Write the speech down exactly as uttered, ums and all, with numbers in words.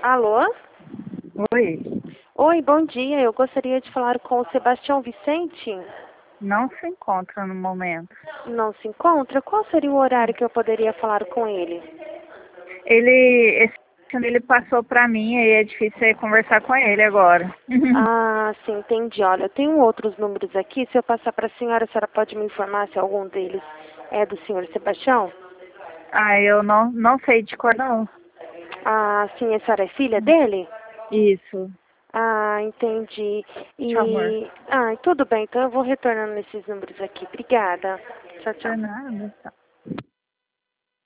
Alô? Oi, Oi, bom dia. Eu gostaria de falar com o Sebastião Vicente. não se encontra no momento. Não se encontra? Qual seria o horário que eu poderia falar com ele? Ele, esse ele passou para mim e é difícil é conversar com ele agora. Ah, sim, entendi. Olha, eu tenho outros números aqui. Se eu passar para a senhora, a senhora pode me informar se algum deles é do senhor Sebastião? Ah, eu não, não sei de cor não. Ah, sim, a senhora é filha dele? Isso. Ah, entendi. Tchau, amor. E... Ah, tudo bem. Então eu vou retornando nesses números aqui. Obrigada. Tchau, tchau. De nada.